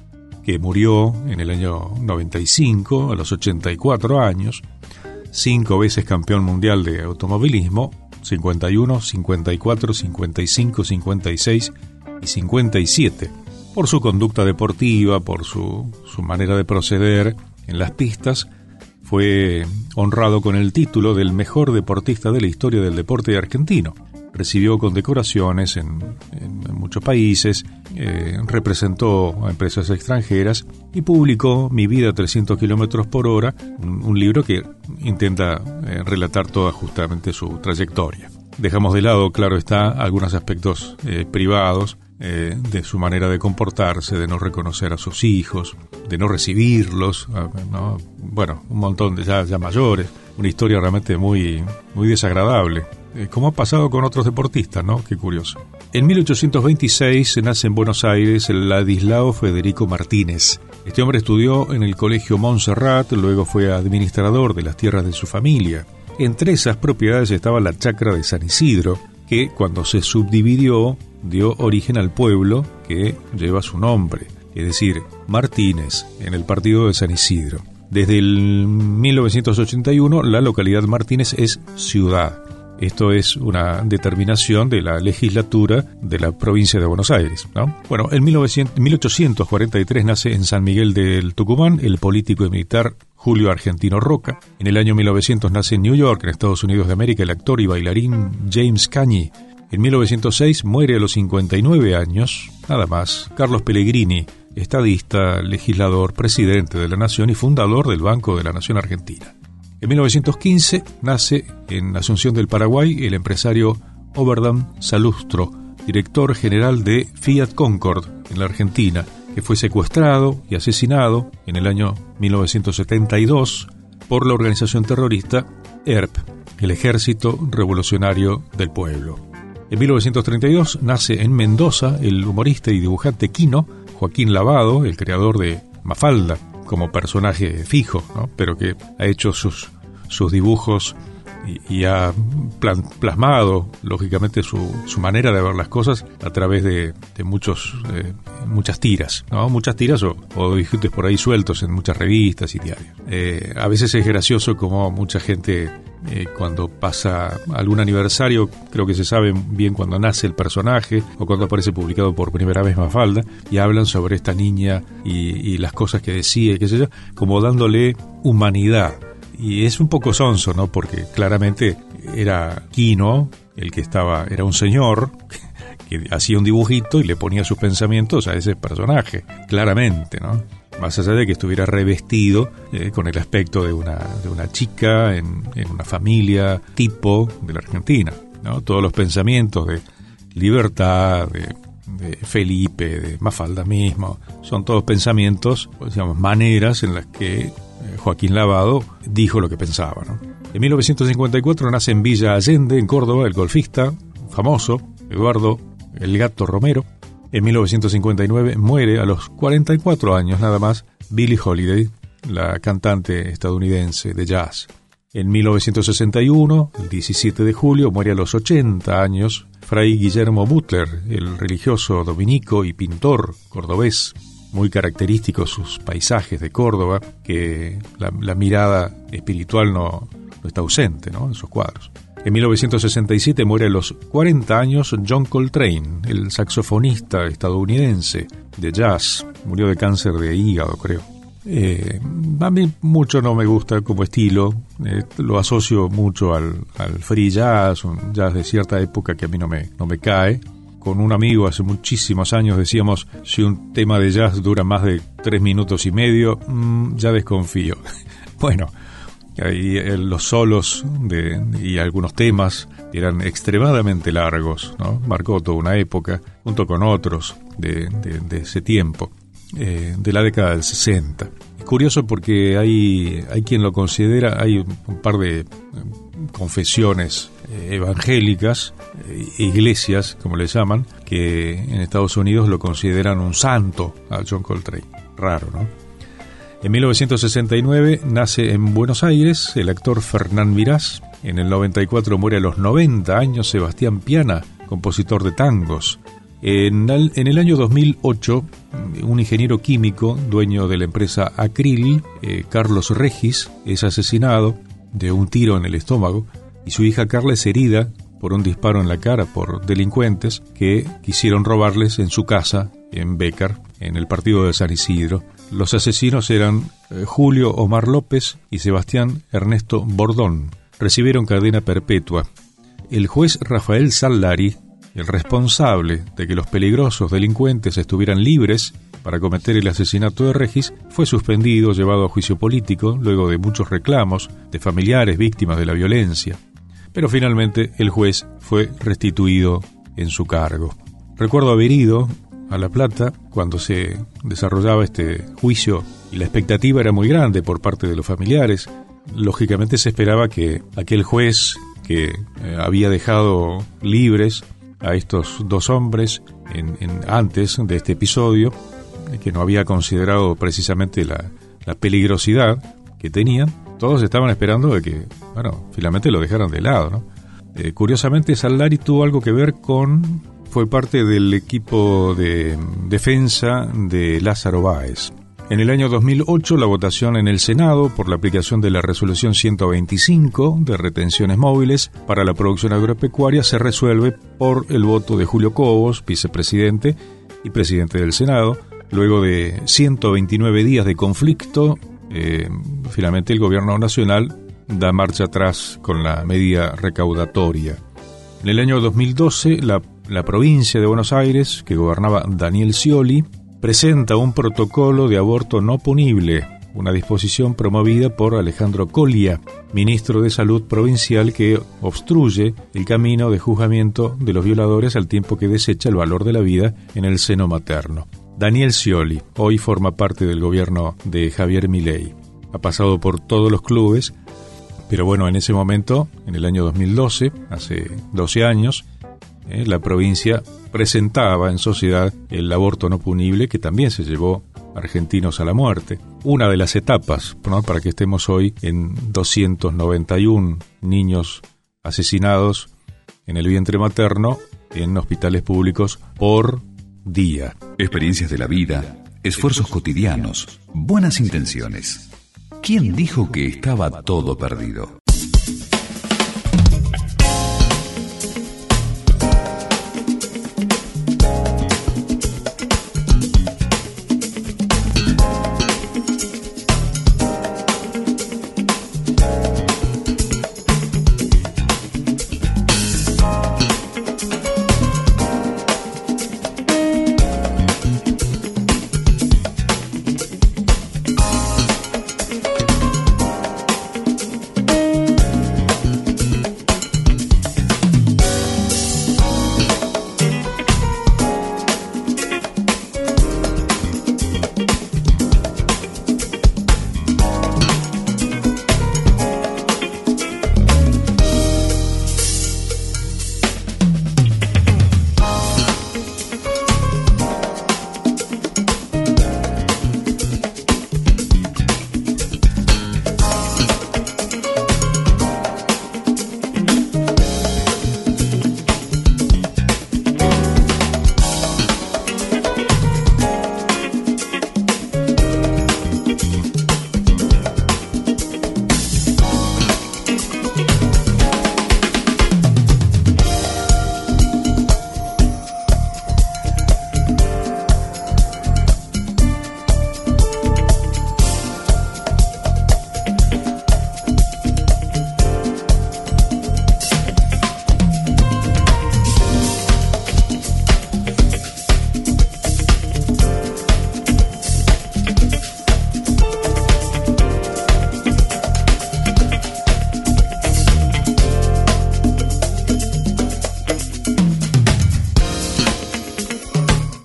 que murió en el año noventa y cinco, a los ochenta y cuatro años, cinco veces campeón mundial de automovilismo, cincuenta y uno, cincuenta y cuatro, cincuenta y cinco, cincuenta y seis y cincuenta y siete. Por su conducta deportiva, por su, su manera de proceder en las pistas, fue honrado con el título del mejor deportista de la historia del deporte argentino. Recibió condecoraciones en, en, en muchos países, eh, representó a empresas extranjeras y publicó Mi vida a trescientos kilómetros por hora, un, un libro que intenta eh, relatar toda justamente su trayectoria. Dejamos de lado, claro está, algunos aspectos eh, privados, Eh, de su manera de comportarse, de no reconocer a sus hijos, de no recibirlos, ¿no? Bueno, un montón de ya, ya mayores, una historia realmente muy, muy desagradable, eh, como ha pasado con otros deportistas, ¿no? Qué curioso. En mil ochocientos veintiséis nace en Buenos Aires el Ladislao Federico Martínez. Este hombre estudió en el Colegio Montserrat, luego fue administrador de las tierras de su familia. Entre esas propiedades estaba la chacra de San Isidro, que cuando se subdividió dio origen al pueblo que lleva su nombre, es decir, Martínez, en el partido de San Isidro. Desde el mil novecientos ochenta y uno la localidad Martínez es ciudad. Esto es una determinación de la legislatura de la provincia de Buenos Aires, ¿no? Bueno, en mil ochocientos cuarenta y tres nace en San Miguel del Tucumán el político y militar Julio Argentino Roca. En el año mil novecientos nace en New York, en Estados Unidos de América, el actor y bailarín James Cagney. En mil novecientos seis muere a los cincuenta y nueve años, nada más, Carlos Pellegrini, estadista, legislador, presidente de la Nación y fundador del Banco de la Nación Argentina. En mil novecientos quince nace en Asunción del Paraguay el empresario Oberdam Salustro, director general de Fiat Concord en la Argentina, que fue secuestrado y asesinado en el año mil novecientos setenta y dos por la organización terrorista E R P, el Ejército Revolucionario del Pueblo. En mil novecientos treinta y dos nace en Mendoza el humorista y dibujante quino Joaquín Lavado, el creador de Mafalda, como personaje fijo, ¿no? Pero que ha hecho sus, sus dibujos y, y ha plan, plasmado, lógicamente, su, su manera de ver las cosas a través de, de muchos, eh, muchas tiras, ¿no? Muchas tiras o, o dibujitos por ahí sueltos en muchas revistas y diarios. Eh, a veces es gracioso como mucha gente, eh, cuando pasa algún aniversario, creo que se sabe bien cuando nace el personaje o cuando aparece publicado por primera vez Mafalda, y hablan sobre esta niña y, y las cosas que decía y qué sé yo, como dándole humanidad. Y es un poco sonso, ¿no? Porque claramente era Quino el que estaba, era un señor que hacía un dibujito y le ponía sus pensamientos a ese personaje, claramente, ¿no? Más allá de que estuviera revestido eh, con el aspecto de una, de una chica en, en una familia tipo de la Argentina, ¿no? Todos los pensamientos de libertad, de, de Felipe, de Mafalda mismo, son todos pensamientos, pues, digamos, maneras en las que Joaquín Lavado dijo lo que pensaba, ¿no? En mil novecientos cincuenta y cuatro nace en Villa Allende, en Córdoba, el golfista famoso Eduardo El Gato Romero. En mil novecientos cincuenta y nueve muere a los cuarenta y cuatro años nada más Billie Holiday, la cantante estadounidense de jazz. En mil novecientos sesenta y uno, el diecisiete de julio, muere a los ochenta años Fray Guillermo Butler, el religioso dominico y pintor cordobés. Muy característicos sus paisajes de Córdoba, que la, la mirada espiritual no, no está ausente, ¿no?, en sus cuadros. En mil novecientos sesenta y siete muere a los cuarenta años John Coltrane, el saxofonista estadounidense de jazz. Murió de cáncer de hígado, creo. Eh, a mí mucho no me gusta como estilo, eh, lo asocio mucho al, al free jazz, un jazz de cierta época que a mí no me, no me cae. Con un amigo hace muchísimos años decíamos, si un tema de jazz dura más de tres minutos y medio, mmm, ya desconfío. Bueno, y los solos de, y algunos temas eran extremadamente largos, ¿no? Marcó toda una época, junto con otros de, de, de ese tiempo, eh, de la década del sesenta. Es curioso porque hay, hay quien lo considera, hay un, un par de confesiones eh, evangélicas, eh, iglesias, como le llaman, que en Estados Unidos lo consideran un santo a John Coltrane. Raro, ¿no? En mil novecientos sesenta y nueve nace en Buenos Aires el actor Fernán Mirás. En el noventa y cuatro muere a los noventa años Sebastián Piana, compositor de tangos. En el, en el año dos mil ocho, un ingeniero químico, dueño de la empresa Acril, eh, Carlos Regis, es asesinado de un tiro en el estómago y su hija Carla es herida por un disparo en la cara por delincuentes que quisieron robarles en su casa en Bécar, en el partido de San Isidro. Los asesinos eran eh, Julio Omar López y Sebastián Ernesto Bordón. Recibieron cadena perpetua. El juez Rafael Sallari, el responsable de que los peligrosos delincuentes estuvieran libres para cometer el asesinato de Regis, fue suspendido, llevado a juicio político, luego de muchos reclamos de familiares víctimas de la violencia. Pero finalmente el juez fue restituido en su cargo. Recuerdo haber ido a La Plata cuando se desarrollaba este juicio y la expectativa era muy grande por parte de los familiares. Lógicamente se esperaba que aquel juez que eh, había dejado libres a estos dos hombres en, en, antes de este episodio, que no había considerado precisamente la, la peligrosidad que tenían, todos estaban esperando de que, bueno, finalmente lo dejaran de lado, ¿no? Eh, curiosamente, Sallari tuvo algo que ver con... fue parte del equipo de defensa de Lázaro Báez. En el año dos mil ocho, la votación en el Senado por la aplicación de la resolución ciento veinticinco de retenciones móviles para la producción agropecuaria se resuelve por el voto de Julio Cobos, vicepresidente y presidente del Senado. Luego de ciento veintinueve días de conflicto, eh, finalmente el gobierno nacional da marcha atrás con la medida recaudatoria. En el año dos mil doce, la, la provincia de Buenos Aires, que gobernaba Daniel Scioli, presenta un protocolo de aborto no punible, una disposición promovida por Alejandro Colia, ministro de Salud provincial, que obstruye el camino de juzgamiento de los violadores al tiempo que desecha el valor de la vida en el seno materno. Daniel Scioli hoy forma parte del gobierno de Javier Milei. Ha pasado por todos los clubes, pero bueno, en ese momento, en el año dos mil doce, hace doce años, eh, la provincia presentaba en sociedad el aborto no punible, que también se llevó argentinos a la muerte. Una de las etapas, ¿no?, para que estemos hoy en doscientos noventa y uno niños asesinados en el vientre materno en hospitales públicos por día. Experiencias de la vida, esfuerzos cotidianos, buenas intenciones. ¿Quién dijo que estaba todo perdido?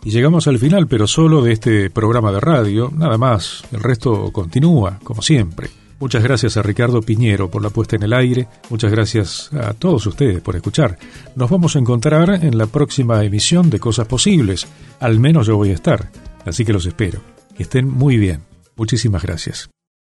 Y llegamos al final, pero solo de este programa de radio, nada más. El resto continúa, como siempre. Muchas gracias a Ricardo Piñero por la puesta en el aire. Muchas gracias a todos ustedes por escuchar. Nos vamos a encontrar en la próxima emisión de Cosas Posibles. Al menos yo voy a estar, así que los espero. Que estén muy bien. Muchísimas gracias.